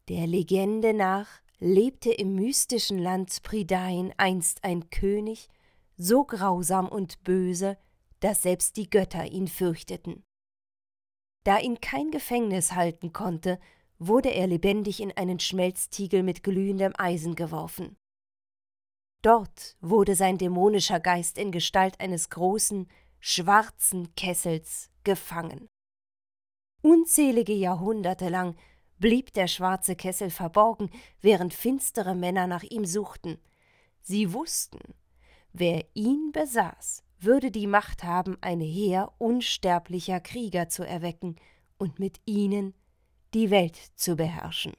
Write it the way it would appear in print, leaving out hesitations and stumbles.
Der Legende nach lebte im mystischen Land Pridain einst ein König, so grausam und böse, dass selbst die Götter ihn fürchteten. Da ihn kein Gefängnis halten konnte, wurde er lebendig in einen Schmelztiegel mit glühendem Eisen geworfen. Dort wurde sein dämonischer Geist in Gestalt eines großen, schwarzen Kessels gefangen. Unzählige Jahrhunderte lang blieb der schwarze Kessel verborgen, während finstere Männer nach ihm suchten. Sie wussten, wer ihn besaß, würde die Macht haben, ein Heer unsterblicher Krieger zu erwecken und mit ihnen die Welt zu beherrschen.